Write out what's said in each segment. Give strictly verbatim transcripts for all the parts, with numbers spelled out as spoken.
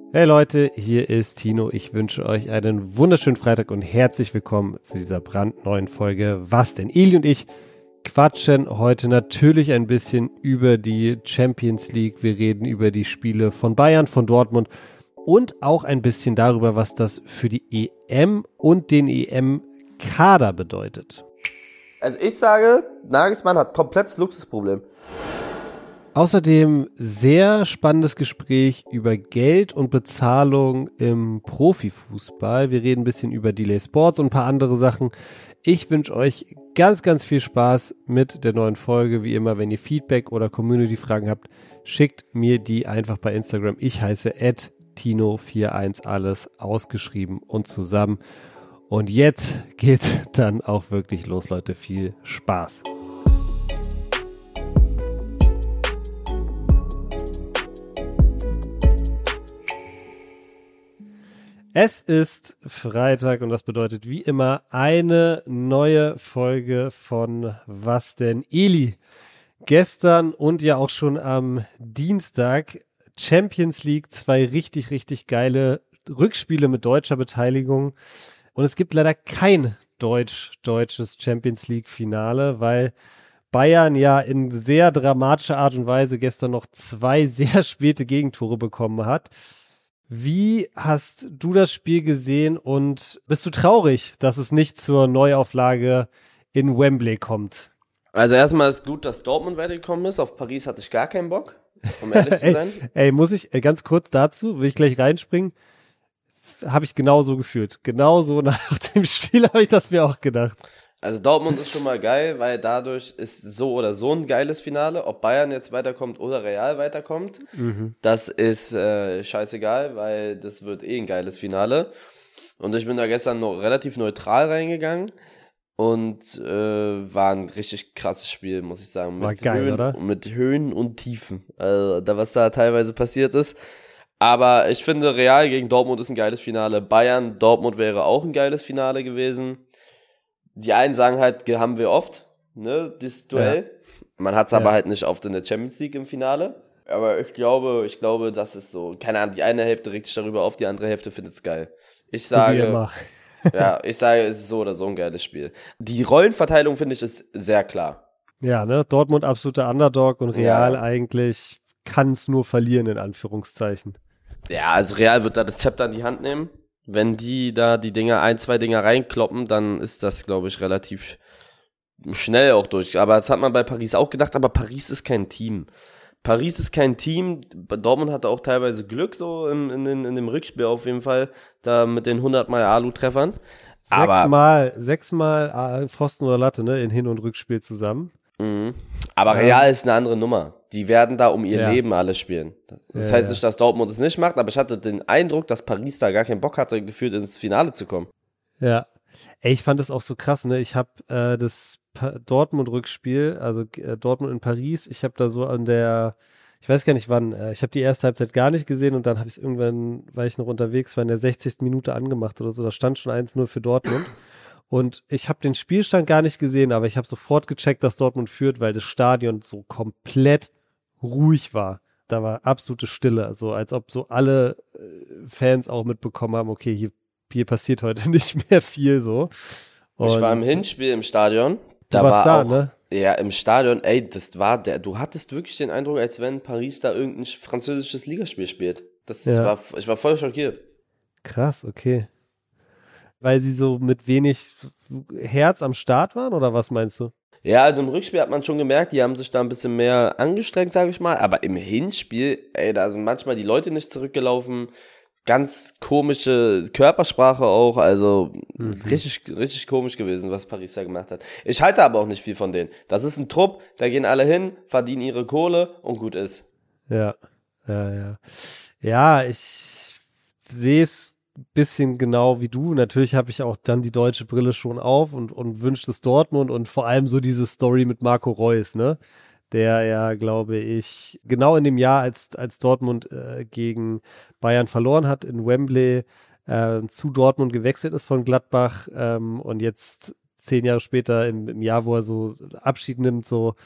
Hey Leute, hier ist Tino. Ich wünsche euch einen wunderschönen Freitag und herzlich willkommen zu dieser brandneuen Folge Was denn? Eli und ich quatschen heute natürlich ein bisschen über die Champions League. Wir reden über die Spiele von Bayern, von Dortmund und auch ein bisschen darüber, was das für die E M und den E M-Kader bedeutet. Also ich sage, Nagelsmann hat komplettes Luxusproblem. Außerdem sehr spannendes Gespräch über Geld und Bezahlung im Profifußball. Wir reden ein bisschen über Delay Sports und ein paar andere Sachen. Ich wünsche euch ganz, ganz viel Spaß mit der neuen Folge. Wie immer, wenn ihr Feedback oder Community-Fragen habt, schickt mir die einfach bei Instagram. Ich heiße at tino einundvierzig, alles ausgeschrieben und zusammen. Und jetzt geht's dann auch wirklich los, Leute. Viel Spaß. Es ist Freitag und das bedeutet wie immer eine neue Folge von Was denn Eli? Gestern und ja auch schon am Dienstag Champions League, zwei richtig, richtig geile Rückspiele mit deutscher Beteiligung. Und es gibt leider kein deutsch-deutsches Champions League Finale, weil Bayern ja in sehr dramatischer Art und Weise gestern noch zwei sehr späte Gegentore bekommen hat. Wie hast du das Spiel gesehen und bist du traurig, dass es nicht zur Neuauflage in Wembley kommt? Also erstmal ist gut, dass Dortmund weitergekommen ist. Auf Paris hatte ich gar keinen Bock, um ehrlich zu sein. ey, ey, muss ich, ganz kurz dazu, will ich gleich reinspringen, habe ich genauso gefühlt. Genauso nach dem Spiel habe ich das mir auch gedacht. Also Dortmund ist schon mal geil, weil dadurch ist so oder so ein geiles Finale. Ob Bayern jetzt weiterkommt oder Real weiterkommt, mhm. das ist äh, scheißegal, weil das wird eh ein geiles Finale. Und ich bin da gestern noch relativ neutral reingegangen und äh, war ein richtig krasses Spiel, muss ich sagen. Mit war geil, Höhen, oder? Mit Höhen und Tiefen, also da was da teilweise passiert ist. Aber ich finde, Real gegen Dortmund ist ein geiles Finale. Bayern, Dortmund wäre auch ein geiles Finale gewesen. Die einen sagen halt, haben wir oft, ne, dieses Duell. Ja. Man hat es aber ja. halt nicht oft in der Champions League im Finale. Aber ich glaube, ich glaube, das ist so, keine Ahnung, die eine Hälfte regt sich darüber auf, die andere Hälfte findet es geil. Ich sage, so ja, ich sage, es ist so oder so ein geiles Spiel. Die Rollenverteilung, finde ich, ist sehr klar. Ja, ne, Dortmund absoluter Underdog und Real ja. eigentlich kann es nur verlieren, in Anführungszeichen. Ja, also Real wird da das Zepter in die Hand nehmen. Wenn die da die Dinger, ein, zwei Dinger reinkloppen, dann ist das, glaube ich, relativ schnell auch durch. Aber das hat man bei Paris auch gedacht, aber Paris ist kein Team. Paris ist kein Team. Dortmund hatte auch teilweise Glück, so in, in, in dem Rückspiel auf jeden Fall, da mit den hundert Mal Alu-Treffern. Sechsmal, sechsmal Pfosten oder Latte, ne, in Hin- und Rückspiel zusammen. Mhm. Aber Real ähm, ist eine andere Nummer. Die werden da um ihr ja. Leben alle spielen. Das ja, heißt nicht, dass Dortmund es nicht macht, aber ich hatte den Eindruck, dass Paris da gar keinen Bock hatte, gefühlt ins Finale zu kommen. Ja, ey, ich fand das auch so krass, ne? Ich habe äh, das pa- Dortmund-Rückspiel, also äh, Dortmund in Paris, ich habe da so an der, ich weiß gar nicht wann, äh, ich habe die erste Halbzeit gar nicht gesehen und dann habe ich es irgendwann, weil ich noch unterwegs war, in der sechzigsten Minute angemacht oder so, da stand schon eins null für Dortmund. Und ich habe den Spielstand gar nicht gesehen, aber ich habe sofort gecheckt, dass Dortmund führt, weil das Stadion so komplett ruhig war. Da war absolute Stille, so als ob so alle Fans auch mitbekommen haben, okay, hier, hier passiert heute nicht mehr viel so. Und ich war im Hinspiel im Stadion. Da du warst war da, auch, ne? Ja, im Stadion, ey, das war der, du hattest wirklich den Eindruck, als wenn Paris da irgendein französisches Ligaspiel spielt. Das ja. war, ich war voll schockiert. Krass, okay. Weil sie so mit wenig Herz am Start waren, oder was meinst du? Ja, also im Rückspiel hat man schon gemerkt, die haben sich da ein bisschen mehr angestrengt, sage ich mal. Aber im Hinspiel, ey, da sind manchmal die Leute nicht zurückgelaufen. Ganz komische Körpersprache auch. Also mhm. richtig, richtig komisch gewesen, was Paris da gemacht hat. Ich halte aber auch nicht viel von denen. Das ist ein Trupp, da gehen alle hin, verdienen ihre Kohle und gut ist. Ja, ja, ja. Ja, ich sehe es bisschen genau wie du. Natürlich habe ich auch dann die deutsche Brille schon auf und, und wünsche es Dortmund und vor allem so diese Story mit Marco Reus, ne? Der ja, glaube ich, genau in dem Jahr, als, als Dortmund äh, gegen Bayern verloren hat in Wembley, äh, zu Dortmund gewechselt ist von Gladbach ähm, und jetzt zehn Jahre später im, im Jahr, wo er so Abschied nimmt, so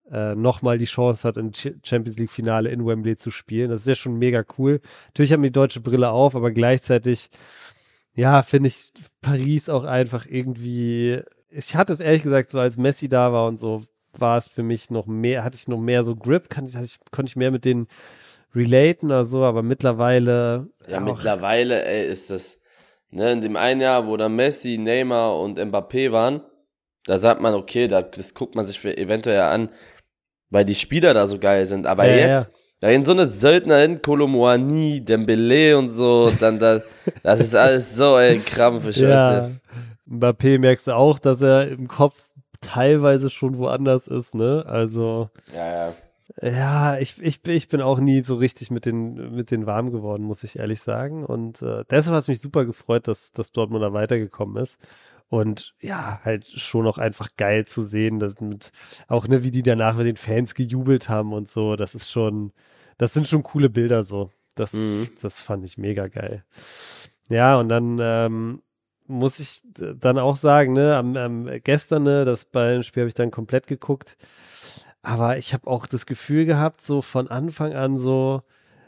äh, nochmal die Chance hat, im Champions League Finale in Wembley zu spielen. Das ist ja schon mega cool. Natürlich haben die deutsche Brille auf, aber gleichzeitig, ja, finde ich Paris auch einfach irgendwie, ich hatte es ehrlich gesagt so, als Messi da war und so, war es für mich noch mehr, hatte ich noch mehr so Grip, kann, hatte ich, konnte ich mehr mit denen relaten oder so, aber mittlerweile. Ja, auch, mittlerweile, ey, ist das, ne, in dem einen Jahr, wo da Messi, Neymar und Mbappé waren, da sagt man, okay, da, das guckt man sich für eventuell an, weil die Spieler da so geil sind, aber ja, jetzt, ja. da gehen so eine Söldner hin, Kolomoani, Dembele und so, dann da, das ist alles so, ey, Krampf, ich ja. weiß Mbappé merkst du auch, dass er im Kopf teilweise schon woanders ist, ne, also. Ja, ja. Ja, ich, ich, ich bin auch nie so richtig mit den, mit den warm geworden, muss ich ehrlich sagen. Und äh, deshalb hat es mich super gefreut, dass, dass Dortmund da weitergekommen ist. Und ja, halt schon auch einfach geil zu sehen, dass mit, auch ne, wie die danach mit den Fans gejubelt haben und so. Das ist schon, das sind schon coole Bilder so. Das, Mhm. das fand ich mega geil. Ja, und dann ähm, muss ich dann auch sagen, ne, am, am gestern, ne, das Bayern-Spiel habe ich dann komplett geguckt. Aber ich habe auch das Gefühl gehabt, so von Anfang an so,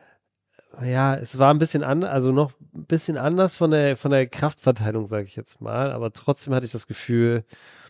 ja, es war ein bisschen anders, also noch ein bisschen anders von der, von der Kraftverteilung, sage ich jetzt mal. Aber trotzdem hatte ich das Gefühl,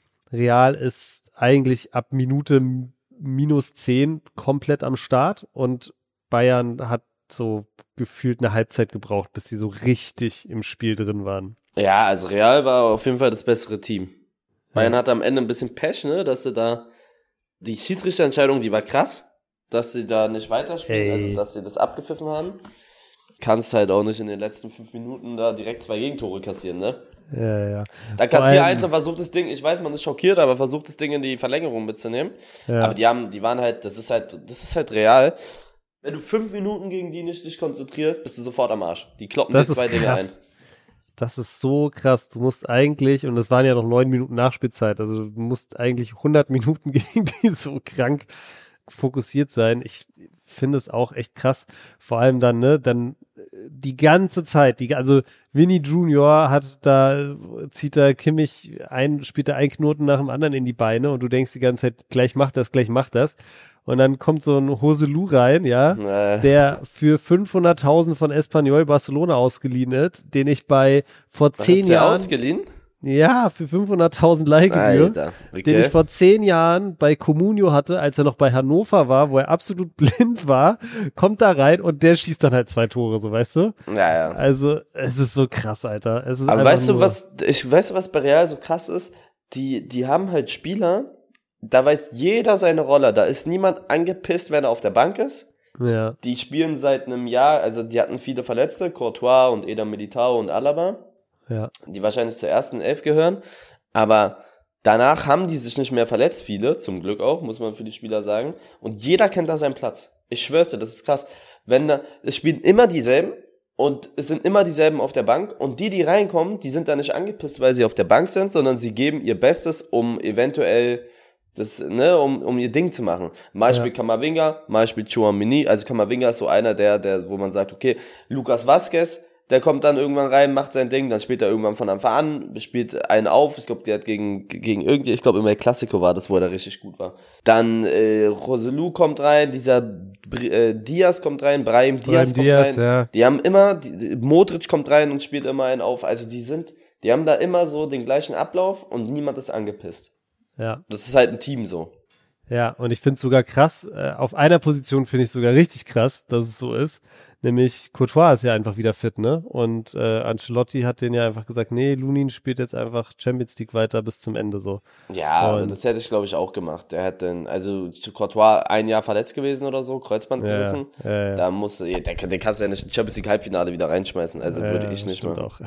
Real ist eigentlich ab Minute minus zehn komplett am Start und Bayern hat so gefühlt eine Halbzeit gebraucht, bis sie so richtig im Spiel drin waren. Ja, also Real war auf jeden Fall das bessere Team. Bayern Ja. hatte am Ende ein bisschen Pech, ne, dass sie da, die Schiedsrichterentscheidung, die war krass, dass sie da nicht weiterspielen, Ey. also dass sie das abgepfiffen haben. Kannst halt auch nicht in den letzten fünf Minuten da direkt zwei Gegentore kassieren, ne? Ja, ja. Da Vor kassier allem- eins und versucht das Ding, ich weiß, man ist schockiert, aber versucht das Ding in die Verlängerung mitzunehmen. Ja. Aber die haben, die waren halt, das ist halt, das ist halt real. Wenn du fünf Minuten gegen die nicht dich konzentrierst, bist du sofort am Arsch. Die kloppen Das dir zwei ist Dinge ein. krass. Das ist so krass. Du musst eigentlich, und es waren ja noch neun Minuten Nachspielzeit, also du musst eigentlich hundert Minuten gegen die so krank fokussiert sein. Ich finde es auch echt krass. Vor allem dann, ne, dann die ganze Zeit, die, also Vinny Junior hat da, zieht da Kimmich ein, spielt da einen Knoten nach dem anderen in die Beine und du denkst die ganze Zeit, gleich macht das, gleich macht das. Und dann kommt so ein Hoselu rein, ja, Äh. der für fünfhunderttausend von Espanyol Barcelona ausgeliehen ist, den ich bei vor Was zehn hast du dir Jahren, ausgeliehen? ja, für fünfhunderttausend Leihgebühr, Alter, okay. den ich vor zehn Jahren bei Comunio hatte, als er noch bei Hannover war, wo er absolut blind war, kommt da rein und der schießt dann halt zwei Tore, so, weißt du? Ja, ja. Also, es ist so krass, Alter. Es ist Aber einfach weißt du, nur, was, ich weiß, was bei Real so krass ist? Die, die haben halt Spieler, da weiß jeder seine Rolle. Da ist niemand angepisst, wenn er auf der Bank ist. Ja, Die spielen seit einem Jahr, also die hatten viele Verletzte, Courtois und Eder Militao und Alaba, ja, die wahrscheinlich zur ersten Elf gehören. Aber danach haben die sich nicht mehr verletzt, viele, zum Glück auch, muss man für die Spieler sagen. Und jeder kennt da seinen Platz. Ich schwör's dir, das ist krass. Wenn da, es spielen immer dieselben und es sind immer dieselben auf der Bank und die, die reinkommen, die sind da nicht angepisst, weil sie auf der Bank sind, sondern sie geben ihr Bestes, um eventuell das, ne, um, um ihr Ding zu machen. Mal spielt Ja. Camavinga, mal spielt Tchouaméni, also Camavinga ist so einer der, der, wo man sagt, okay, Lucas Vazquez, der kommt dann irgendwann rein, macht sein Ding, dann spielt er irgendwann von Anfang an, spielt einen auf, ich glaube, der hat gegen, gegen irgendwie, ich glaube, immer El Clasico war das, wo er da richtig gut war. Dann, äh, Roselu kommt rein, dieser, äh, Diaz kommt rein, Brahim Diaz Brahim kommt Diaz, rein. ja. Die haben immer, die, Modric kommt rein und spielt immer einen auf, also die sind, die haben da immer so den gleichen Ablauf und niemand ist angepisst. ja. Das ist halt ein Team so. Ja, und ich finde es sogar krass, äh, auf einer Position finde ich sogar richtig krass, dass es so ist, nämlich Courtois ist ja einfach wieder fit, ne? Und äh, Ancelotti hat den ja einfach gesagt, nee, Lunin spielt jetzt einfach Champions League weiter bis zum Ende so. Ja, Und- das hätte ich glaube ich auch gemacht. Der hätte, dann- also Courtois ein Jahr verletzt gewesen oder so, Kreuzband Ja, gerissen. ja, ja. Da musste, den, den kannst du ja nicht in Champions League Halbfinale wieder reinschmeißen, also würde Ja, ich nicht stimmt machen. auch.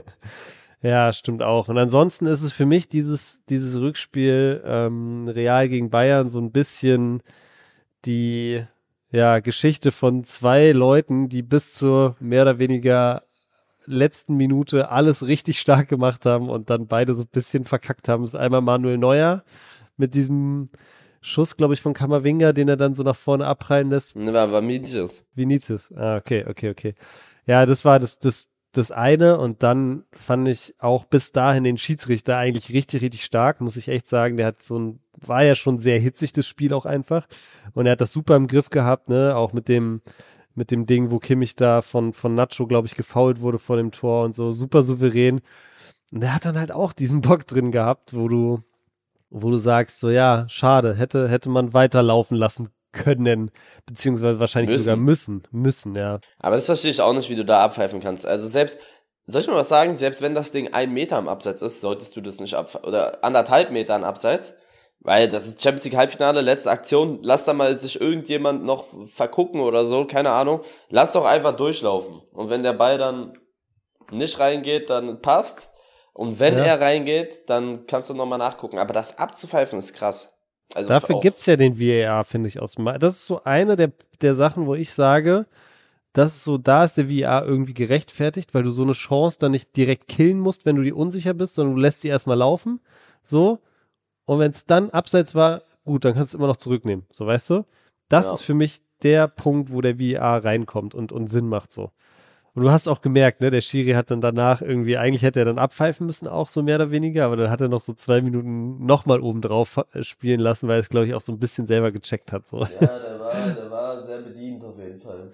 Ja, stimmt auch. Und ansonsten ist es für mich dieses, dieses Rückspiel ähm, Real gegen Bayern so ein bisschen die ja, Geschichte von zwei Leuten, die bis zur mehr oder weniger letzten Minute alles richtig stark gemacht haben und dann beide so ein bisschen verkackt haben. Das ist einmal Manuel Neuer mit diesem Schuss, glaube ich, von Camavinga, den er dann so nach vorne abprallen lässt. Ne, war, war Vinicius. Vinicius. Ah, okay, okay, okay. Ja, das war das, das das eine. Und dann fand ich auch bis dahin den Schiedsrichter eigentlich richtig, richtig stark, muss ich echt sagen. Der hat so ein, war ja schon sehr hitzig, das Spiel auch einfach. Und er hat das super im Griff gehabt, ne, auch mit dem, mit dem Ding, wo Kimmich da von, von Nacho, glaube ich, gefoult wurde vor dem Tor und so, super souverän. Und der hat dann halt auch diesen Bock drin gehabt, wo du, wo du sagst, so ja, schade, hätte, hätte man weiterlaufen lassen können, beziehungsweise wahrscheinlich Müssen. sogar müssen, müssen, ja. Aber das verstehe ich auch nicht, wie du da abpfeifen kannst. Also selbst, soll ich mal was sagen, selbst wenn das Ding ein Meter am Abseits ist, solltest du das nicht abpfeifen, oder anderthalb Meter am Abseits, weil das ist Champions League Halbfinale, letzte Aktion, lass da mal sich irgendjemand noch vergucken oder so, keine Ahnung, lass doch einfach durchlaufen. Und wenn der Ball dann nicht reingeht, dann passt. Und wenn Ja. er reingeht, dann kannst du nochmal nachgucken. Aber das abzupfeifen ist krass. Also Dafür auch- gibt's ja den V A R, finde ich, aus dem Ma- Das ist so eine der, der Sachen, wo ich sage, das ist so, da ist der V A R irgendwie gerechtfertigt, weil du so eine Chance dann nicht direkt killen musst, wenn du dir unsicher bist, sondern du lässt sie erstmal laufen, so. Und wenn es dann abseits war, gut, dann kannst du immer noch zurücknehmen, so, weißt du? Das Ja. ist für mich der Punkt, wo der V A R reinkommt und, und Sinn macht, so. Und du hast auch gemerkt, ne, der Schiri hat dann danach irgendwie, eigentlich hätte er dann abpfeifen müssen, auch so mehr oder weniger, aber dann hat er noch so zwei Minuten nochmal oben drauf spielen lassen, weil er es, glaube ich, auch so ein bisschen selber gecheckt hat, so. Ja, der war, der war sehr bedient auf jeden Fall.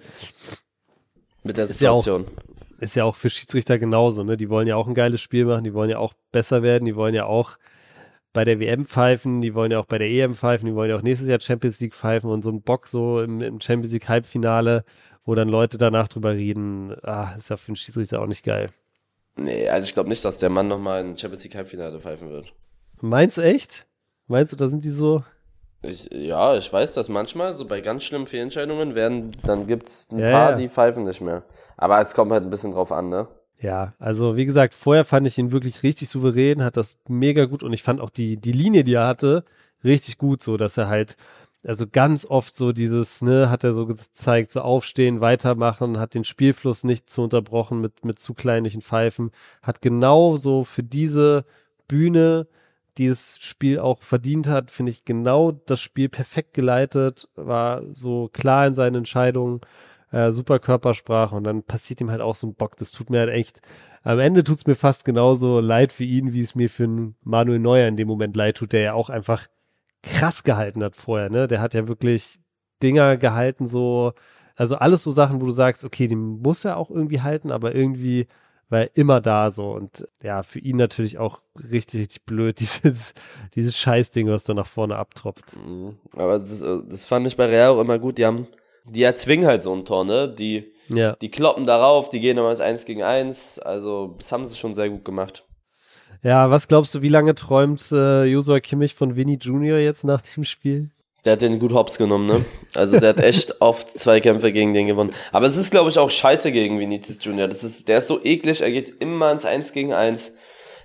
Mit der Ist ja auch- Situation. Ist ja auch für Schiedsrichter genauso, ne, die wollen ja auch ein geiles Spiel machen, die wollen ja auch besser werden, die wollen ja auch bei der W M pfeifen, die wollen ja auch bei der E M pfeifen, die wollen ja auch nächstes Jahr Champions League pfeifen und so ein Bock so im, im Champions League Halbfinale, wo dann Leute danach drüber reden, ah, ist ja für einen Schiedsrichter auch nicht geil. Nee, also ich glaube nicht, dass der Mann nochmal ein Champions League Halbfinale pfeifen wird. Meinst du echt? Meinst du, da sind die so? Ich, ja, ich weiß, dass manchmal so bei ganz schlimmen Fehlentscheidungen werden, dann gibt's ein Ja, paar, ja. die pfeifen nicht mehr. Aber es kommt halt ein bisschen drauf an, ne? Ja, also wie gesagt, vorher fand ich ihn wirklich richtig souverän, hat das mega gut und ich fand auch die, die Linie, die er hatte, richtig gut, so dass er halt, also ganz oft so dieses, ne, hat er so gezeigt, so aufstehen, weitermachen, hat den Spielfluss nicht zu unterbrochen mit, mit zu kleinlichen Pfeifen, hat genau so für diese Bühne, die das Spiel auch verdient hat, finde ich genau das Spiel perfekt geleitet, war so klar in seinen Entscheidungen, äh, super Körpersprache und dann passiert ihm halt auch so ein Bock, das tut mir halt echt, am Ende tut's mir fast genauso leid für ihn, wie es mir für einen Manuel Neuer in dem Moment leid tut, der ja auch einfach krass gehalten hat vorher, ne, der hat ja wirklich Dinger gehalten, so, also alles so Sachen, wo du sagst, okay, die muss er auch irgendwie halten, aber irgendwie war er immer da so und ja, für ihn natürlich auch richtig, richtig blöd, dieses, dieses Scheißding, was da nach vorne abtropft. Mhm. Aber das, äh, das fand ich bei Real auch immer gut. Die haben, die erzwingen halt so ein Tor, ne? Die, Ja. die kloppen darauf, die gehen immer ins eins gegen eins. Also, das haben sie schon sehr gut gemacht. Ja, was glaubst du, wie lange träumt äh, Joshua Kimmich von Vinny Junior jetzt nach dem Spiel? Der hat den gut hops genommen, ne? Also der hat echt oft Zweikämpfe gegen den gewonnen. Aber es ist, glaube ich, auch scheiße gegen Vinicius Junior. Das ist, der ist so eklig, er geht immer ins eins gegen eins.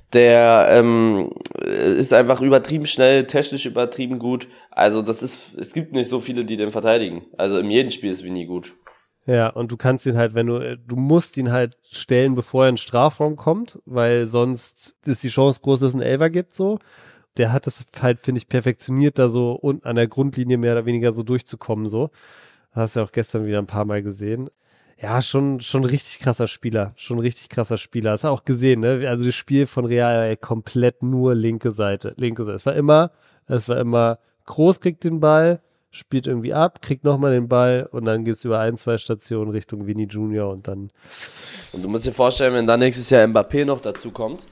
Der ähm, ist einfach übertrieben schnell, technisch übertrieben gut. Also das ist, es gibt nicht so viele, die den verteidigen. Also in jedem Spiel ist Vinny gut. Ja, und du kannst ihn halt, wenn du, du musst ihn halt stellen, bevor er in den Strafraum kommt, weil sonst ist die Chance groß, dass es einen Elfer gibt, so. Der hat das halt, finde ich, perfektioniert, da so unten an der Grundlinie mehr oder weniger so durchzukommen, so. Hast du ja auch gestern wieder ein paar Mal gesehen. Ja, schon, schon richtig krasser Spieler, schon richtig krasser Spieler. Hast du auch gesehen, ne? Also das Spiel von Real, ey, komplett nur linke Seite, linke Seite. Es war immer, es war immer, Kroos kriegt den Ball, spielt irgendwie ab, kriegt nochmal den Ball und dann geht's über ein, zwei Stationen Richtung Vinny Junior und dann, Und du musst dir vorstellen, wenn dann nächstes Jahr Mbappé noch dazu kommt,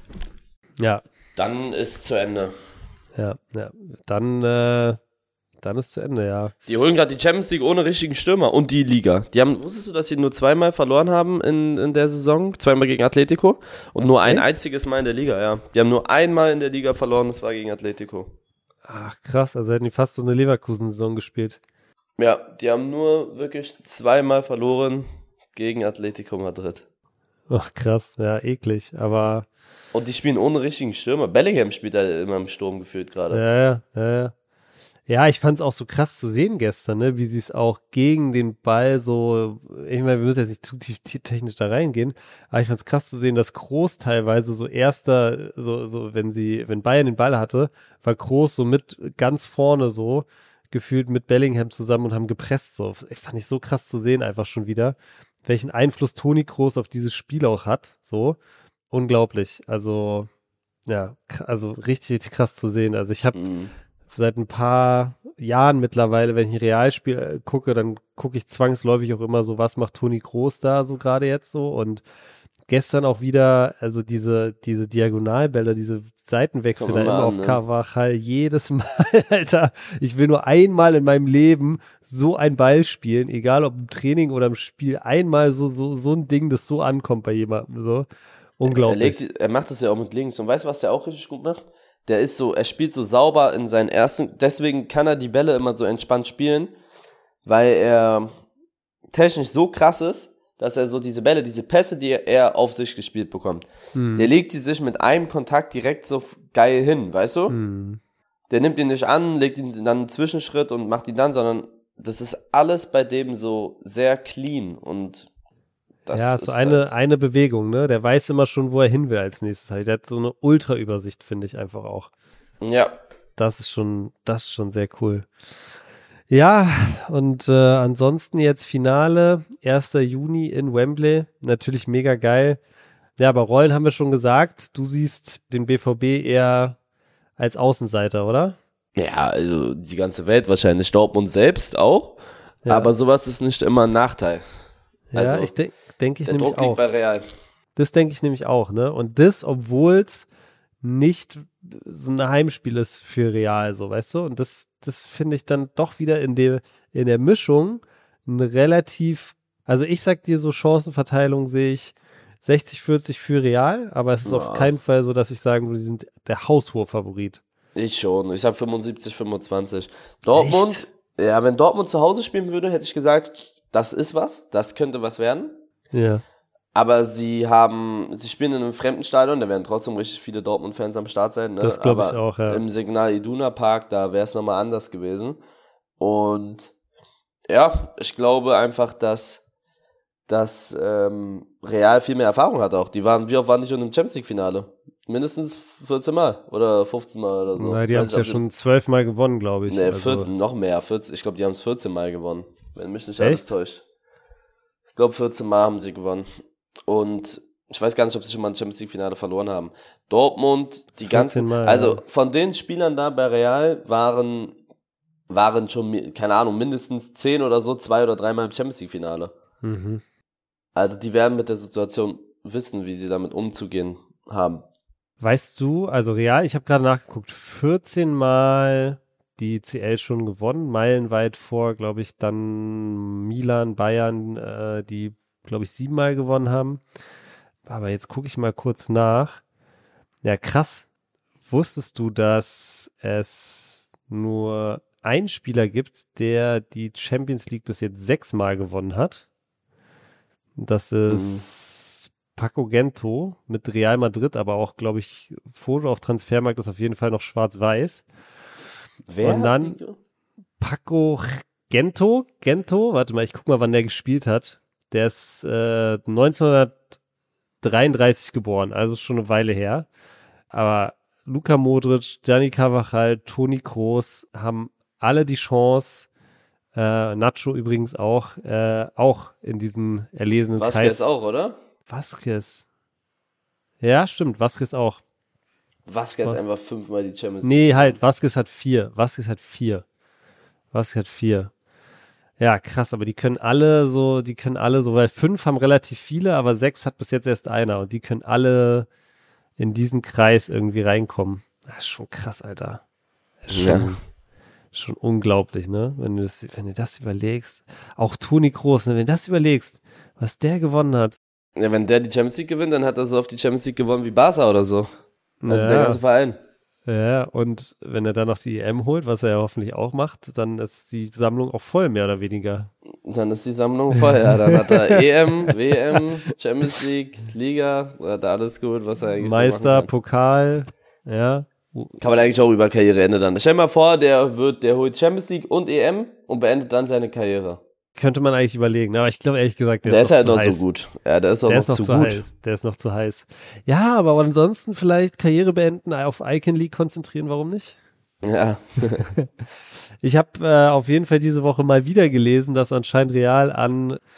ja, dann ist zu Ende. ja, ja, dann, äh, dann ist zu Ende, ja. Die holen gerade die Champions League ohne richtigen Stürmer und die Liga. Die haben, wusstest du, dass sie nur zweimal verloren haben in, in der Saison? Zweimal gegen Atletico und nur ein Echt? einziges Mal in der Liga, ja. Die haben nur einmal in der Liga verloren, das war gegen Atletico. Ach, krass, also hätten die fast so eine Leverkusen-Saison gespielt. Ja, die haben nur wirklich zweimal verloren gegen Atletico Madrid. Ach, krass, ja, eklig, aber, Und die spielen ohne richtigen Stürmer. Bellingham spielt da immer im Sturm gefühlt gerade. ja, ja, ja, ja. Ja, ich fand's auch so krass zu sehen gestern, ne, wie sie es auch gegen den Ball so, ich meine, wir müssen jetzt nicht zu tief technisch da reingehen, aber ich fand's krass zu sehen, dass Kroos teilweise so erster, so, so, wenn sie, wenn Bayern den Ball hatte, war Kroos so mit ganz vorne so, gefühlt mit Bellingham zusammen und haben gepresst, so. Ich fand ich so krass zu sehen einfach schon wieder. welchen Einfluss Toni Kroos auf dieses Spiel auch hat. So, unglaublich. Also, ja, also richtig, richtig krass zu sehen. Also ich habe mhm. seit ein paar Jahren mittlerweile, wenn ich ein Realspiel gucke, dann gucke ich zwangsläufig auch immer so, was macht Toni Kroos da so gerade jetzt so, und gestern auch wieder, also diese diese Diagonalbälle, diese Seitenwechsel da immer an, auf ne? Carvajal, jedes Mal, Alter, ich will nur einmal in meinem Leben so ein Ball spielen, egal ob im Training oder im Spiel, einmal so so so ein Ding, das so ankommt bei jemandem, so unglaublich. Er, legt, er macht das ja auch mit links, und weißt du, was der auch richtig gut macht? Der ist so, er spielt so sauber in seinen ersten, deswegen kann er die Bälle immer so entspannt spielen, weil er technisch so krass ist, dass er so diese Bälle, diese Pässe, die er auf sich gespielt bekommt, hm. der legt die sich mit einem Kontakt direkt so geil hin, weißt du? Hm. Der nimmt ihn nicht an, legt ihn dann einen Zwischenschritt und macht ihn dann, sondern das ist alles bei dem so sehr clean, und das ja, ist so eine, halt eine Bewegung, ne? Der weiß immer schon, wo er hin will als nächstes. Der hat so eine Ultra-Übersicht, finde ich einfach auch. Ja. Das ist schon, das ist schon sehr cool. Ja, und äh, ansonsten jetzt Finale, erster Juni in Wembley, natürlich mega geil. Ja, aber Rollen haben wir schon gesagt, du siehst den B V B eher als Außenseiter, oder? Ja, also die ganze Welt wahrscheinlich, Dortmund selbst auch, ja. Aber sowas ist nicht immer ein Nachteil. Ja, also, ich denke denk ich der nämlich Druck liegt auch. bei Real. Das denke ich nämlich auch, ne? Und das, obwohl es nicht so ein Heimspiel ist für Real, so, weißt du? Und das, das finde ich dann doch wieder in der, in der Mischung ein relativ, also ich sag dir, so Chancenverteilung sehe ich sechzig vierzig für Real, aber es ist ja. auf keinen Fall so, dass ich sagen würde, sie sind der haushohe Favorit. Ich schon, ich sag fünfundsiebzig fünfundzwanzig. Dortmund, Echt? Ja, wenn Dortmund zu Hause spielen würde, hätte ich gesagt, das ist was, das könnte was werden. Ja. Aber sie haben, sie spielen in einem fremden Stadion, da werden trotzdem richtig viele Dortmund-Fans am Start sein. Ne? Das glaube ich auch, ja. Im Signal Iduna Park, da wäre es nochmal anders gewesen. Und ja, ich glaube einfach, dass, dass ähm, Real viel mehr Erfahrung hat auch. Die waren, wie oft waren die schon im Champions League-Finale? Mindestens vierzehn Mal oder fünfzehn Mal oder so. Na, die haben es ja schon zwölf Mal gewonnen, glaube ich. Nee, also. vierzehn, noch mehr. vierzehn, ich glaube, die haben es vierzehn Mal gewonnen. Wenn mich nicht alles täuscht. Ich glaube, vierzehn Mal haben sie gewonnen. Und ich weiß gar nicht, ob sie schon mal ein Champions League-Finale verloren haben. Dortmund, die ganzen, Mal, also ja. von den Spielern da bei Real waren, waren schon, keine Ahnung, mindestens zehn oder so, zwei oder dreimal im Champions League-Finale. Mhm. Also die werden mit der Situation wissen, wie sie damit umzugehen haben. Weißt du, also Real, ich habe gerade nachgeguckt, vierzehn Mal die C L schon gewonnen, meilenweit vor, glaube ich, dann Milan, Bayern, äh, die, glaube ich, siebenmal gewonnen haben. Aber jetzt gucke ich mal kurz nach. Ja, krass. Wusstest du, dass es nur einen Spieler gibt, der die Champions League bis jetzt sechsmal gewonnen hat? Das ist mhm. Paco Gento mit Real Madrid, aber auch, glaube ich, Foto auf Transfermarkt ist auf jeden Fall noch schwarz-weiß. Wer? Und dann Paco Gento, Gento, warte mal, ich guck mal, wann der gespielt hat. Der ist äh, neunzehnhundertdreiunddreißig geboren, also schon eine Weile her. Aber Luka Modric, Gianni Carvajal, Toni Kroos haben alle die Chance, äh, Nacho übrigens auch, äh, auch in diesen erlesenen Vasquez Kreis. Vasquez auch, oder? Vasquez. Ja, stimmt, Vasquez auch. Vasquez Was? einfach fünfmal die Champions League. Nee, halt, Vasquez hat vier. Vasquez hat vier. Vasquez hat vier. Ja, krass, aber die können alle so, die können alle so, weil fünf haben relativ viele, aber sechs hat bis jetzt erst einer und die können alle in diesen Kreis irgendwie reinkommen. Das ist schon krass, Alter. Das ist schon, ja. schon unglaublich, ne? Wenn du das, wenn du das überlegst. Auch Toni Kroos, ne? Wenn du das überlegst, was der gewonnen hat. Ja, wenn der die Champions League gewinnt, dann hat er so auf die Champions League gewonnen wie Barca oder so. Also ja. der ganze Verein. Ja, und wenn er dann noch die E M holt, was er ja hoffentlich auch macht, dann ist die Sammlung auch voll, mehr oder weniger. Dann ist die Sammlung voll, ja. Dann hat er E M, W M, Champions League, Liga, hat er alles gut, was er eigentlich Meister, so machen kann. Pokal, ja. Kann man eigentlich auch über Karriereende dann. Stell dir mal vor, der wird, der holt Champions League und E M und beendet dann seine Karriere. Könnte man eigentlich überlegen, aber ich glaube ehrlich gesagt, der, der ist, ist halt noch noch zu so gut. Ja, der ist auch der noch, ist noch zu, zu gut. heiß. Der ist noch zu heiß. Ja, aber ansonsten vielleicht Karriere beenden, auf Icon League konzentrieren, warum nicht? Ja. Ich habe äh, auf jeden Fall diese Woche mal wieder gelesen, dass anscheinend Real an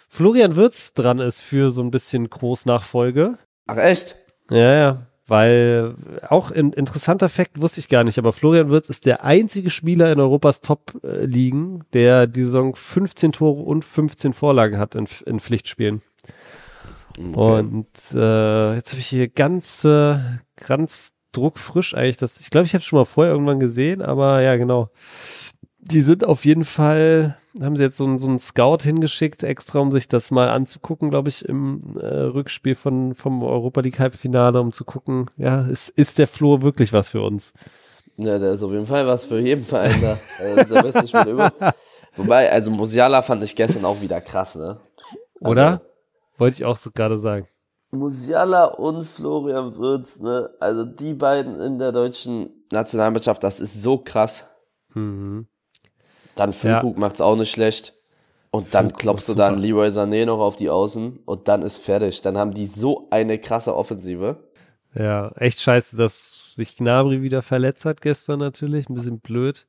Florian Wirtz dran ist für so ein bisschen Großnachfolge. Ach echt? Ja, ja, weil auch ein interessanter Fakt wusste ich gar nicht, aber Florian Wirtz ist der einzige Spieler in Europas Top-Ligen, der die Saison fünfzehn Tore und fünfzehn Vorlagen hat in, in Pflichtspielen. Okay. Und äh, jetzt habe ich hier ganz, äh, ganz druckfrisch eigentlich, das, ich glaube, ich habe es schon mal vorher irgendwann gesehen, aber ja, genau. Die sind auf jeden Fall, haben sie jetzt so, einen- so einen Scout hingeschickt, extra, um sich das mal anzugucken, glaube ich, im äh, Rückspiel von, vom Europa League Halbfinale, um zu gucken, ja, ist, ist der Flo wirklich was für uns? Ja, der ist auf jeden Fall was für jeden Verein da. Also der beste Spieler über. Wobei, also Musiala fand ich gestern auch wieder krass, ne? Also, Oder? Wollte ich auch so gerade sagen. Musiala und Florian Wirtz, ne? Also die beiden in der deutschen Nationalmannschaft, das ist so krass. Mhm. Dann Füllkrug ja. macht's auch nicht schlecht. Und dann Füllkrug klopfst du super. dann Leroy Sané noch auf die Außen und dann ist fertig. Dann haben die so eine krasse Offensive. Ja, echt scheiße, dass sich Gnabry wieder verletzt hat gestern natürlich. Ein bisschen blöd.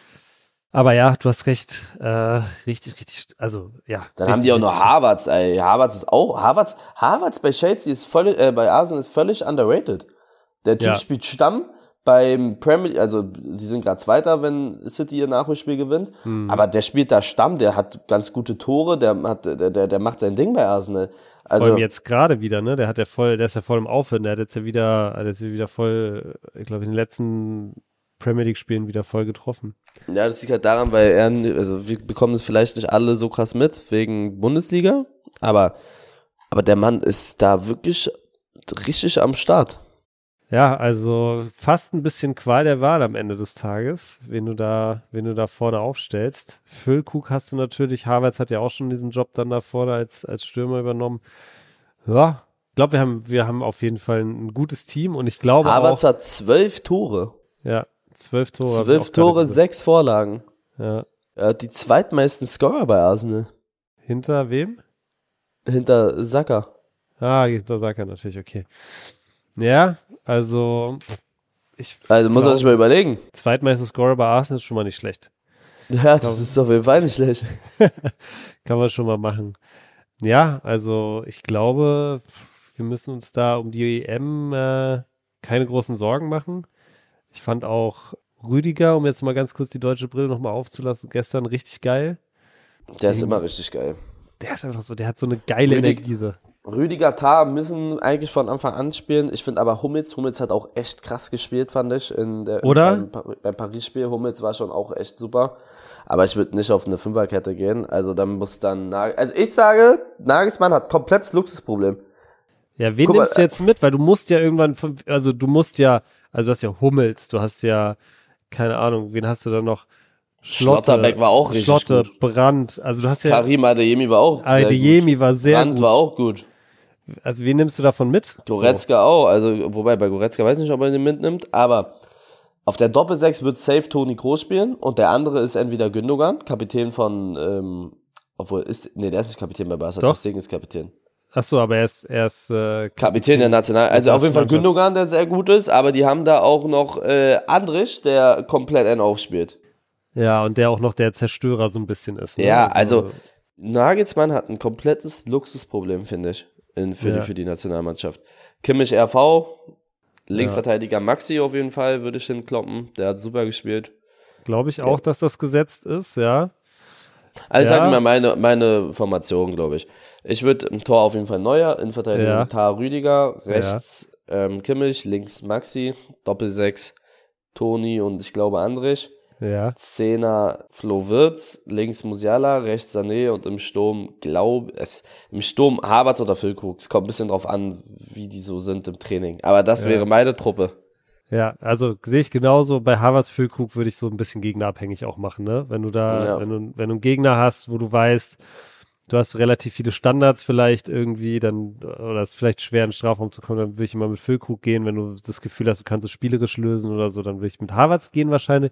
Aber ja, du hast recht. Äh, richtig, richtig, also ja. Dann richtig, haben die auch noch richtig. Havertz, ey. Havertz ist auch, Havertz, Havertz bei Chelsea ist völlig, äh, bei Arsenal ist völlig underrated. Der Typ Ja. spielt Stamm beim Premier League, also sie sind gerade Zweiter, wenn City ihr Nachholspiel gewinnt, Hm. aber der spielt da Stamm, der hat ganz gute Tore, der hat, der, der, der macht sein Ding bei Arsenal. Also, Vor allem jetzt gerade wieder, ne? Der hat ja voll, der ist ja voll im Aufwind, der hat jetzt ja wieder, der ist wieder voll, ich glaube, in den letzten Premier League Spielen wieder voll getroffen. ja, das liegt halt daran, weil er, also wir bekommen das vielleicht nicht alle so krass mit, wegen Bundesliga, aber, aber der Mann ist da wirklich richtig am Start. Ja, also fast ein bisschen Qual der Wahl am Ende des Tages, wen du da, wen du da vorne aufstellst. Füllkrug hast du natürlich, Havertz hat ja auch schon diesen Job dann da vorne als, als Stürmer übernommen. Ja, ich glaube, wir haben, wir haben auf jeden Fall ein gutes Team und ich glaube Havertz auch, hat zwölf Tore. ja, zwölf Tore. hab ich Zwölf auch gerade Tore, gesehen. sechs Vorlagen. Ja. Er hat die zweitmeisten Scorer bei Arsenal. Hinter wem? Hinter Saka. Ah, hinter Saka natürlich, okay. Ja, also ich Also muss man sich mal überlegen. zweitmeister Scorer bei Arsenal ist schon mal nicht schlecht. Ja, das ist auf jeden Fall nicht schlecht. Kann man schon mal machen. Ja, also ich glaube, wir müssen uns da um die E M äh, keine großen Sorgen machen. Ich fand auch Rüdiger, um jetzt mal ganz kurz die deutsche Brille nochmal aufzulassen, gestern richtig geil. Der ist immer richtig geil. Der ist einfach so, der hat so eine geile Rüdig- Energie. So. Rüdiger, Tah müssen eigentlich von Anfang an spielen. Ich finde aber Hummels, Hummels hat auch echt krass gespielt, fand ich. In der, Oder? Beim, Pa- beim Paris-Spiel, Hummels war schon auch echt super. Aber ich würde nicht auf eine Fünferkette gehen. Also dann muss dann Nagel, also ich sage, Nagelsmann hat komplettes Luxusproblem. Ja, wen Guck mal, nimmst du jetzt mit? Weil du musst ja irgendwann, von, also du musst ja, also du hast ja Hummels, du hast ja, keine Ahnung, wen hast du da noch? Schlotte, Schlotterbeck war auch richtig Schlotte, gut. Brandt, also du hast ja, Karim Adeyemi war auch sehr Adeyemi gut. war sehr Brandt gut. war auch gut. Also wen nimmst du davon mit? Goretzka auch, also wobei bei Goretzka weiß ich nicht, ob er den mitnimmt, aber auf der Doppelsechs wird safe Toni Kroos spielen und der andere ist entweder Gündogan, Kapitän von, ähm, obwohl ist, nee, der ist nicht Kapitän bei Barca, Doch. das Ding ist Kapitän. Ach so, aber er ist, er ist äh, Kapitän der National, also auf jeden Fall Nationalmannschaft. Gündogan, der sehr gut ist, aber die haben da auch noch äh, Andrich, der komplett einen aufspielt. Ja, und der auch noch der Zerstörer so ein bisschen ist. Ne? Ja, also Nagelsmann hat ein komplettes Luxusproblem, finde ich, in, für, Ja. die, für die Nationalmannschaft. Kimmich R V, Linksverteidiger Maxi auf jeden Fall, würde ich hinkloppen. Der hat super gespielt. glaube ich auch, dass das gesetzt ist, ja. Also ich Ja. sage mal meine, meine Formation, glaube ich. Ich würde im Tor auf jeden Fall Neuer, in Verteidigung Ja. Tah Rüdiger, rechts ähm, Kimmich, links Maxi, Doppelsechs Toni und ich glaube Andrich. Ja. Zehner Flo Wirtz, links Musiala, rechts Sané und im Sturm glaube es im Sturm Havertz oder Füllkrug. Es kommt ein bisschen drauf an, wie die so sind im Training. Aber das Ja. wäre meine Truppe. Ja, also sehe ich genauso. Bei Havertz Füllkrug würde ich so ein bisschen gegnerabhängig auch machen, ne? Wenn du da, Ja. wenn du, wenn du einen Gegner hast, wo du weißt, du hast relativ viele Standards vielleicht irgendwie, dann, oder es ist vielleicht schwer, in den Strafraum zu kommen, dann würde ich immer mit Füllkrug gehen. Wenn du das Gefühl hast, du kannst es spielerisch lösen oder so, dann würde ich mit Havertz gehen wahrscheinlich.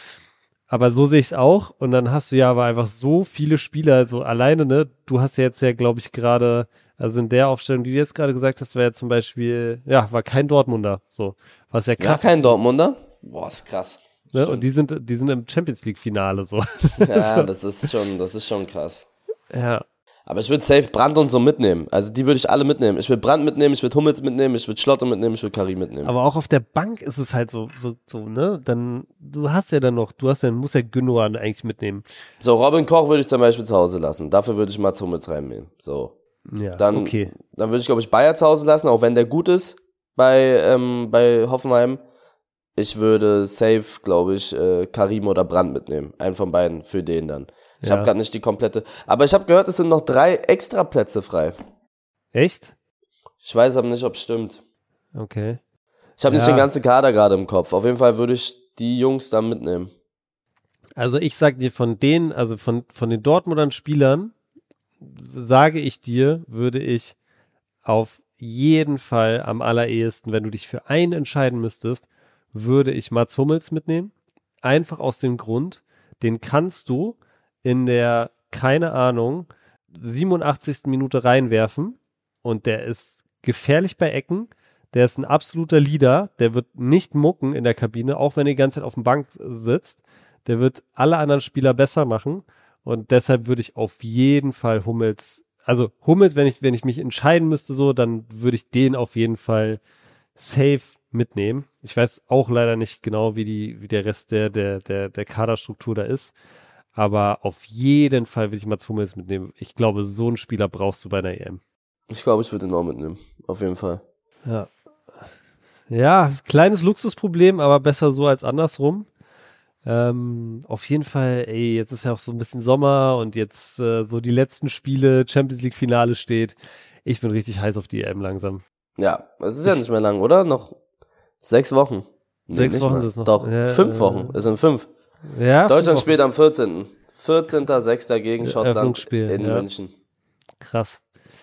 Aber so sehe ich es auch. Und dann hast du ja aber einfach so viele Spieler, so alleine, ne? Du hast ja jetzt ja, glaube ich, gerade, also in der Aufstellung, die du jetzt gerade gesagt hast, war ja zum Beispiel, ja, war kein Dortmunder, so. Was ja krass Ja, kein ist, Dortmunder. Boah, ist krass. ne? Stimmt. Und die sind, die sind im Champions League Finale, so. Ja, das ist schon, das ist schon krass. Ja. Aber ich würde safe Brandt und so mitnehmen. Also die würde ich alle mitnehmen. Ich würde Brandt mitnehmen, ich würde Hummels mitnehmen, ich würde Schlotter mitnehmen, ich würde Karim mitnehmen. Aber auch auf der Bank ist es halt so, so, so, ne? Dann, du hast ja dann noch, du hast ja, musst ja Gündogan eigentlich mitnehmen. So, Robin Koch würde ich zum Beispiel zu Hause lassen. Dafür würde ich Mats Hummels reinnehmen. So. Ja, Dann, okay. dann würde ich, glaube ich, Bayer zu Hause lassen, auch wenn der gut ist bei, ähm, bei Hoffenheim. Ich würde safe, glaube ich, äh, Karim oder Brandt mitnehmen. Einen von beiden für den dann. Ich Ja. habe gerade nicht die komplette. Aber ich habe gehört, es sind noch drei extra Plätze frei. Echt? Ich weiß aber nicht, ob es stimmt. Okay. Ich habe Ja. nicht den ganzen Kader gerade im Kopf. Auf jeden Fall würde ich die Jungs da mitnehmen. Also ich sag dir von denen, also von, von den Dortmundern Spielern, sage ich dir, würde ich auf jeden Fall am allerersten, wenn du dich für einen entscheiden müsstest, würde ich Mats Hummels mitnehmen. Einfach aus dem Grund, den kannst du in der, keine Ahnung, siebenundachtzigsten Minute reinwerfen und der ist gefährlich bei Ecken. Der ist ein absoluter Leader. Der wird nicht mucken in der Kabine, auch wenn er die ganze Zeit auf dem Bank sitzt. Der wird alle anderen Spieler besser machen. Und deshalb würde ich auf jeden Fall Hummels, also Hummels, wenn ich, wenn ich mich entscheiden müsste so, dann würde ich den auf jeden Fall safe mitnehmen. Ich weiß auch leider nicht genau, wie die, wie der Rest der, der, der, der Kaderstruktur da ist. Aber auf jeden Fall will ich Mats Hummels mitnehmen. Ich glaube, so einen Spieler brauchst du bei einer E M. Ich glaube, ich würde den auch mitnehmen. Auf jeden Fall. Ja. Ja, kleines Luxusproblem, aber besser so als andersrum. Ähm, auf jeden Fall, ey, jetzt ist ja auch so ein bisschen Sommer und jetzt äh, so die letzten Spiele, Champions League Finale steht. Ich bin richtig heiß auf die E M langsam. Ja, es ist ja nicht mehr lang, oder? Noch sechs Wochen. Nee, Sechs nicht Wochen mal. sind es noch. Doch, Ja, fünf äh, Wochen. Es sind fünf. Ja, Deutschland fünf spielt am vierzehnten vierzehnten sechster gegen Schottland Eröffnungsspiel, in ja. München. Krass.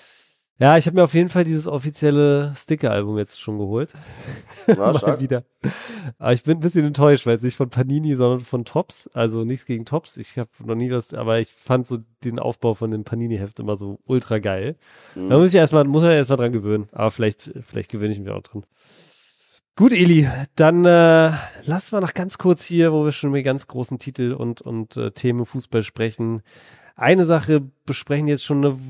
Ja, ich habe mir auf jeden Fall dieses offizielle Sticker-Album jetzt schon geholt. Ja, Mal stark. wieder. Aber ich bin ein bisschen enttäuscht, weil es nicht von Panini, sondern von Topps. Also nichts gegen Topps. Ich habe noch nie was, aber ich fand so den Aufbau von dem Panini-Heft immer so ultra geil. Mhm. Da muss ich erstmal, muss er erstmal dran gewöhnen. Aber vielleicht, vielleicht gewöhne ich mich auch dran. Gut, Eli, dann äh, lass mal noch ganz kurz hier, wo wir schon über ganz großen Titel und, und äh, Themen Fußball sprechen. Eine Sache besprechen, die jetzt schon eine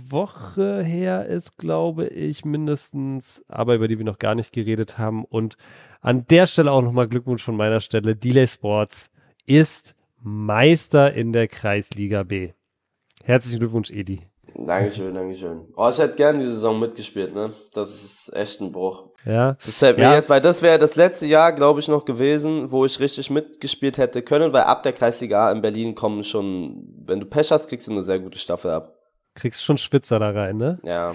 Woche her ist, glaube ich, mindestens, aber über die wir noch gar nicht geredet haben. Und an der Stelle auch nochmal Glückwunsch von meiner Stelle. Delay Sports ist Meister in der Kreisliga B. Herzlichen Glückwunsch, Edi. Dankeschön, Dankeschön. Oh, ich hätte gern die Saison mitgespielt, ne? Das ist echt ein Bruch. Ja. Das fällt mir Ja. jetzt, weil das wäre das letzte Jahr, glaube ich, noch gewesen, wo ich richtig mitgespielt hätte können, weil ab der Kreisliga A in Berlin kommen schon, wenn du Pech hast, kriegst du eine sehr gute Staffel ab. Kriegst schon Schwitzer da rein, ne? Ja.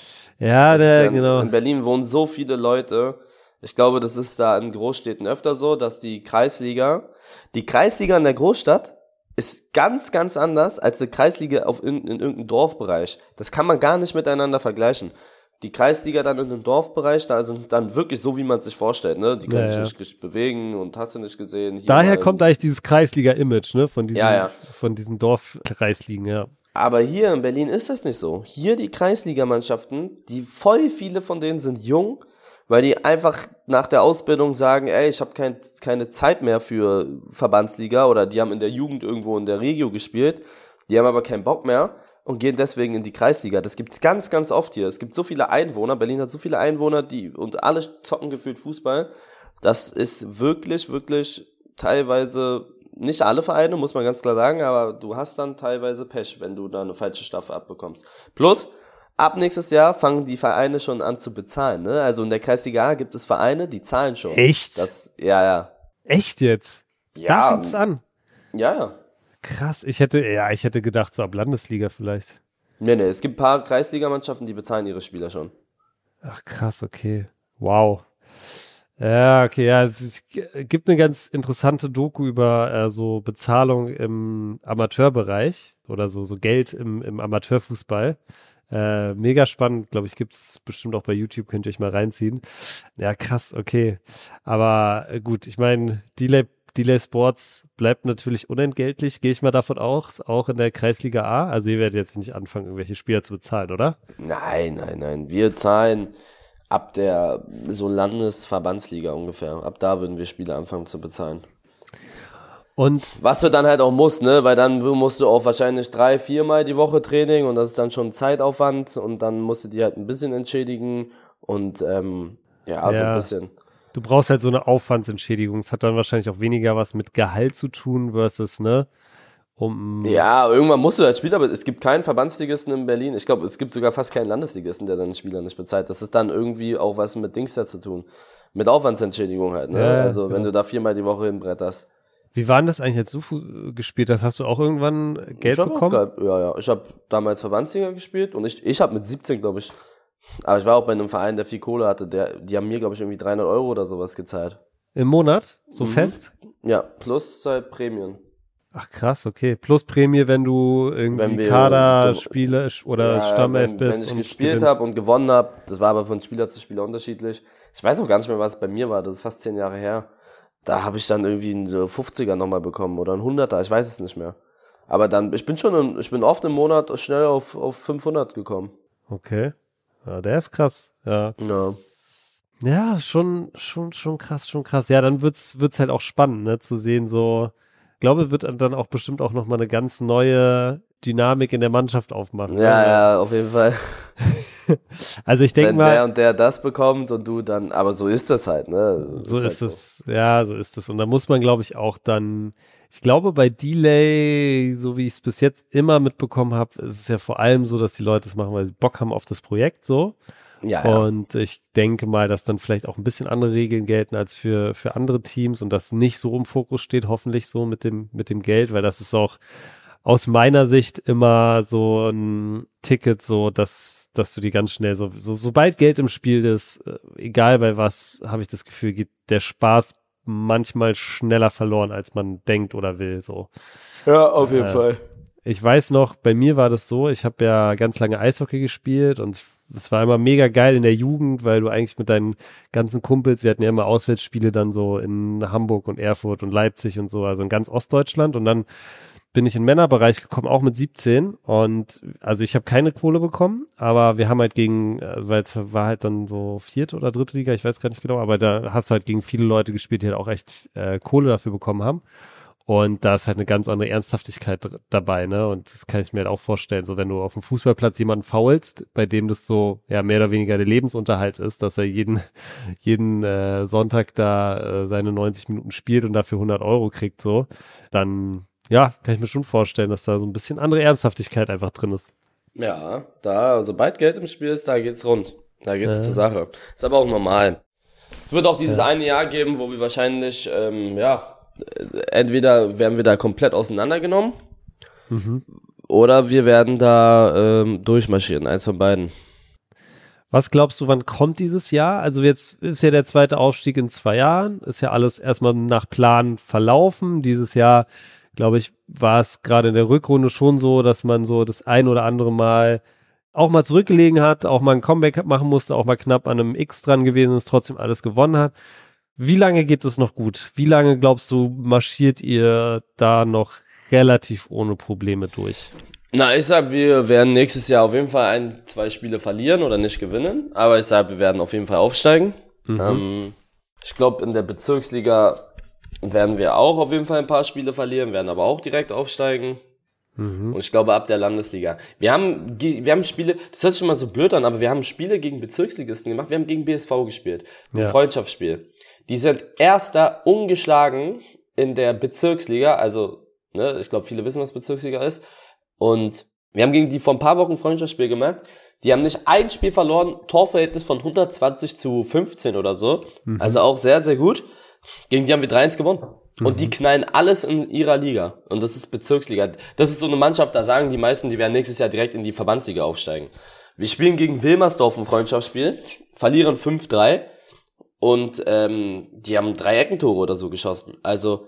Ja, Das der, ist ja in, genau. in Berlin wohnen so viele Leute. Ich glaube, das ist da in Großstädten öfter so, dass die Kreisliga, die Kreisliga in der Großstadt ist ganz, ganz anders als die Kreisliga auf in, in irgendeinem Dorfbereich. Das kann man gar nicht miteinander vergleichen. Die Kreisliga dann in einem Dorfbereich, da sind dann wirklich so, wie man es sich vorstellt, ne? Die können Ja, sich ja. nicht richtig bewegen und hast du nicht gesehen. Hier Daher mal- kommt eigentlich dieses Kreisliga-Image, ne? Von diesen, Ja, ja. von diesen Dorfkreisligen, ja. Aber hier in Berlin ist das nicht so. Hier die Kreisligamannschaften, die voll viele von denen sind jung, weil die einfach nach der Ausbildung sagen, ey, ich habe kein, keine Zeit mehr für Verbandsliga oder die haben in der Jugend irgendwo in der Regio gespielt, die haben aber keinen Bock mehr und gehen deswegen in die Kreisliga. Das gibt's ganz, ganz oft hier. Es gibt so viele Einwohner, Berlin hat so viele Einwohner, die und alle zocken gefühlt Fußball. Das ist wirklich, wirklich teilweise, nicht alle Vereine, muss man ganz klar sagen, aber du hast dann teilweise Pech, wenn du da eine falsche Staffel abbekommst. Plus, ab nächstes Jahr fangen die Vereine schon an zu bezahlen, ne? Also in der Kreisliga A gibt es Vereine, die zahlen schon. Echt? Das, ja, ja. Echt jetzt? Da Ja, fängt's an. ja, ja. Krass, ich hätte, ja, ich hätte gedacht, so ab Landesliga vielleicht. Nee, nee, es gibt ein paar Kreisligamannschaften, die bezahlen ihre Spieler schon. Ach krass, okay. Wow. Ja, okay, ja, es ist, gibt eine ganz interessante Doku über äh, so Bezahlung im Amateurbereich oder so, so Geld im, im Amateurfußball. Äh, mega spannend, glaube ich, gibt's bestimmt auch bei YouTube, könnt ihr euch mal reinziehen. Ja, krass, okay. Aber äh, gut, ich meine, Delay, Delay Sports bleibt natürlich unentgeltlich, gehe ich mal davon aus, auch in der Kreisliga A. Also ihr werdet jetzt nicht anfangen, irgendwelche Spieler zu bezahlen, oder? Nein, nein, nein. Wir zahlen ab der so Landesverbandsliga ungefähr. Ab da würden wir Spieler anfangen zu bezahlen. Und was du dann halt auch musst, ne, weil dann musst du auch wahrscheinlich drei, viermal die Woche Training und das ist dann schon Zeitaufwand und dann musst du die halt ein bisschen entschädigen und ähm, ja, so ein ja, bisschen. du brauchst halt so eine Aufwandsentschädigung. Es hat dann wahrscheinlich auch weniger was mit Gehalt zu tun versus, ne, um... Ja, irgendwann musst du als Spieler, aber es gibt keinen Verbandsligisten in Berlin. Ich glaube, es gibt sogar fast keinen Landesligisten, der seine Spieler nicht bezahlt. Das ist dann irgendwie auch was mit Dings da zu tun. Mit Aufwandsentschädigung halt, ne? Ja, also genau. wenn du da viermal die Woche hinbretterst. Wie war denn das eigentlich, als du Fu- gespielt hast? Hast du auch irgendwann Geld ich hab bekommen? Auch, ja, ja. Ich habe damals Verbandsliga gespielt und ich, ich habe mit siebzehn, glaube ich, aber ich war auch bei einem Verein, der viel Kohle hatte. Der, die haben mir, glaube ich, irgendwie dreihundert Euro oder sowas gezahlt. Im Monat? So Mhm. fest? Ja, plus halt Prämien. Ach krass, okay. Plus Prämie, wenn du irgendwie Wenn wir- Kaderspiele oder Ja, Stammelf wenn, bist. wenn ich und gespielt gewinnst. habe und gewonnen habe, das war aber von Spieler zu Spieler unterschiedlich. Ich weiß auch gar nicht mehr, was bei mir war, das ist fast zehn Jahre her. Da habe ich dann irgendwie einen so fünfziger nochmal bekommen oder einen hunderter, ich weiß es nicht mehr. Aber dann, ich bin schon, in, ich bin oft im Monat schnell auf, auf fünfhundert gekommen. Okay. Ja, der ist krass. Ja. Ja. Ja, schon, schon, schon krass, schon krass. Ja, dann wird's, wird's halt auch spannend, ne, zu sehen, so, ich glaube, wird dann auch bestimmt auch nochmal eine ganz neue Dynamik in der Mannschaft aufmachen. Ja, ne? ja, auf jeden Fall. Also ich denke Wenn mal, der und der das bekommt und du dann, aber so ist das halt, ne? Das so halt ist es, ja, so ist es. Und da muss man, glaube ich, auch dann, ich glaube, bei Delay, so wie ich es bis jetzt immer mitbekommen habe, ist es ja vor allem so, dass die Leute es machen, weil sie Bock haben auf das Projekt, so. Ja, ja. Und ich denke mal, dass dann vielleicht auch ein bisschen andere Regeln gelten als für, für andere Teams und das nicht so im Fokus steht, hoffentlich so mit dem, mit dem Geld, weil das ist auch aus meiner Sicht immer so ein Ticket, so dass, dass du die ganz schnell so, so, sobald Geld im Spiel ist, äh, egal bei was, habe ich das Gefühl, geht der Spaß manchmal schneller verloren, als man denkt oder will, so. Ja, auf jeden Äh, Fall. Ich weiß noch, bei mir war das so, ich habe ja ganz lange Eishockey gespielt und es war immer mega geil in der Jugend, weil du eigentlich mit deinen ganzen Kumpels, wir hatten ja immer Auswärtsspiele dann so in Hamburg und Erfurt und Leipzig und so, also in ganz Ostdeutschland und dann bin ich in den Männerbereich gekommen, auch mit siebzehn und also ich habe keine Kohle bekommen, aber wir haben halt gegen, also weil es war halt dann so vierte oder dritte Liga, ich weiß gar nicht genau, aber da hast du halt gegen viele Leute gespielt, die halt auch echt äh, Kohle dafür bekommen haben. Und da ist halt eine ganz andere Ernsthaftigkeit dr- dabei, ne? Und das kann ich mir halt auch vorstellen, so wenn du auf dem Fußballplatz jemanden faulst, bei dem das so ja mehr oder weniger der Lebensunterhalt ist, dass er jeden jeden äh, Sonntag da äh, seine neunzig Minuten spielt und dafür hundert Euro kriegt, so, dann ja, kann ich mir schon vorstellen, dass da so ein bisschen andere Ernsthaftigkeit einfach drin ist. Ja, da, sobald Geld im Spiel ist, da geht's rund. Da geht's Ja. zur Sache. Ist aber auch normal. Es wird auch dieses Ja. eine Jahr geben, wo wir wahrscheinlich, ähm, ja, äh, entweder werden wir da komplett auseinandergenommen Mhm. oder wir werden da ähm, durchmarschieren, eins von beiden. Was glaubst du, wann kommt dieses Jahr? Also jetzt ist ja der zweite Aufstieg in zwei Jahren, ist ja alles erstmal nach Plan verlaufen. Dieses Jahr, glaube ich, war es gerade in der Rückrunde schon so, dass man so das ein oder andere Mal auch mal zurückgelegen hat, auch mal ein Comeback machen musste, auch mal knapp an einem X dran gewesen ist, trotzdem alles gewonnen hat. Wie lange geht es noch gut? Wie lange, glaubst du, marschiert ihr da noch relativ ohne Probleme durch? Na, ich sag, wir werden nächstes Jahr auf jeden Fall ein, zwei Spiele verlieren oder nicht gewinnen, aber ich sag, wir werden auf jeden Fall aufsteigen. Mhm. Ähm, ich glaube, in der Bezirksliga werden wir auch auf jeden Fall ein paar Spiele verlieren, werden aber auch direkt aufsteigen. Mhm. Und ich glaube, ab der Landesliga. Wir haben, ge- wir haben Spiele, das hört sich immer so blöd an, aber wir haben Spiele gegen Bezirksligisten gemacht. Wir haben gegen B S V gespielt. Ein Ja. Freundschaftsspiel. Die sind Erster ungeschlagen in der Bezirksliga. Also, ne, ich glaube, viele wissen, was Bezirksliga ist. Und wir haben gegen die vor ein paar Wochen ein Freundschaftsspiel gemacht. Die haben nicht ein Spiel verloren, Torverhältnis von hundertzwanzig zu fünfzehn oder so. Mhm. Also auch sehr, sehr gut. Gegen die haben wir drei eins gewonnen. Und die knallen alles in ihrer Liga. Und das ist Bezirksliga. Das ist so eine Mannschaft, da sagen die meisten, die werden nächstes Jahr direkt in die Verbandsliga aufsteigen. Wir spielen gegen Wilmersdorf ein Freundschaftsspiel, verlieren fünf drei und ähm, die haben drei Eckentore oder so geschossen. Also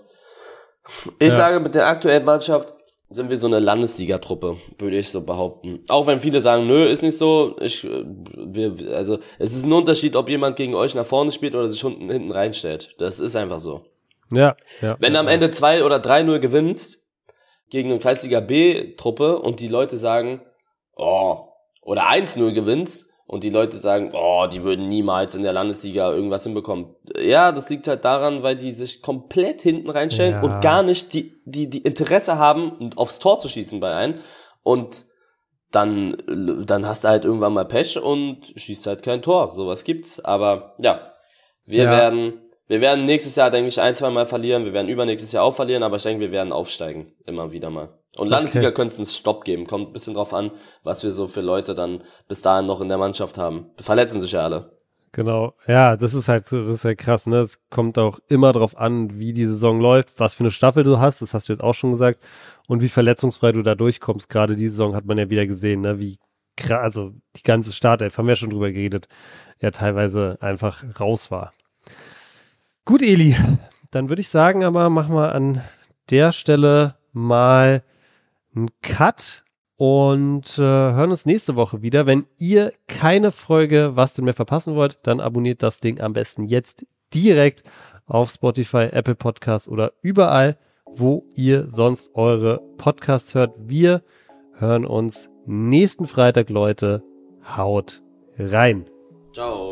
ich Ja. sage, mit der aktuellen Mannschaft sind wir so eine Landesliga-Truppe, würde ich so behaupten. Auch wenn viele sagen, nö, ist nicht so. Ich, äh, wir, also es ist ein Unterschied, ob jemand gegen euch nach vorne spielt oder sich unten hinten reinstellt. Das ist einfach so. Ja, ja. Wenn du am Ende zwei oder drei null gewinnst gegen eine Kreisliga B-Truppe und die Leute sagen, oh, oder eins null gewinnst und die Leute sagen, oh, die würden niemals in der Landesliga irgendwas hinbekommen. Ja, das liegt halt daran, weil die sich komplett hinten reinstellen Ja. und gar nicht die, die, die Interesse haben, aufs Tor zu schießen bei einem. Und dann, dann hast du halt irgendwann mal Pech und schießt halt kein Tor. Sowas gibt's. Aber ja, wir Ja. werden, wir werden nächstes Jahr, denke ich, ein, zwei Mal verlieren. Wir werden übernächstes Jahr auch verlieren, aber ich denke, wir werden aufsteigen. Immer wieder mal. Und Landesliga Okay. könnte es einen Stopp geben. Kommt ein bisschen drauf an, was wir so für Leute dann bis dahin noch in der Mannschaft haben. Verletzen sich ja alle. Genau, ja, das ist halt, das ist halt krass, ne? Es kommt auch immer drauf an, wie die Saison läuft, was für eine Staffel du hast, das hast du jetzt auch schon gesagt, und wie verletzungsfrei du da durchkommst. Gerade diese Saison hat man ja wieder gesehen, ne? Wie krass, also die ganze Startelf, haben wir ja schon drüber geredet, ja teilweise einfach raus war. Gut, Eli, dann würde ich sagen, aber machen wir an der Stelle mal einen Cut und äh, hören uns nächste Woche wieder. Wenn ihr keine Folge Was denn mehr verpassen wollt, dann abonniert das Ding am besten jetzt direkt auf Spotify, Apple Podcasts oder überall, wo ihr sonst eure Podcasts hört. Wir hören uns nächsten Freitag, Leute. Haut rein. Ciao.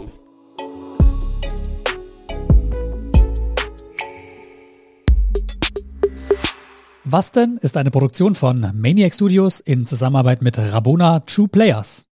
Was denn ist eine Produktion von Maniac Studios in Zusammenarbeit mit Rabona True Players.